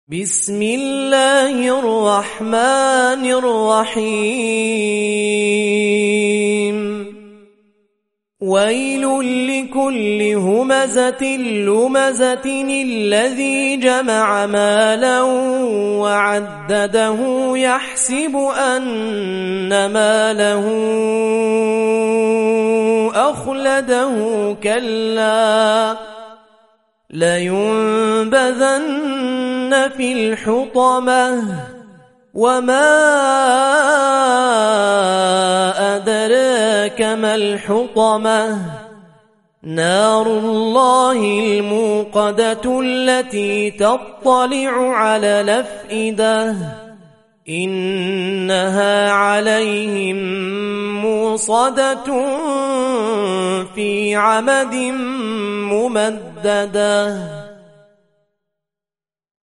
بسم الله الرحمن الرحيم ويل لكل همزة لمزة الذي جمع مالا وعدده يحسب أن ماله أخلده كلا لينبذن في الحطمة وما أدراك ما الحطمة نار الله الموقدة التي تطلع على الأفئدة إنها عليهم موصدة في عمد ممددة.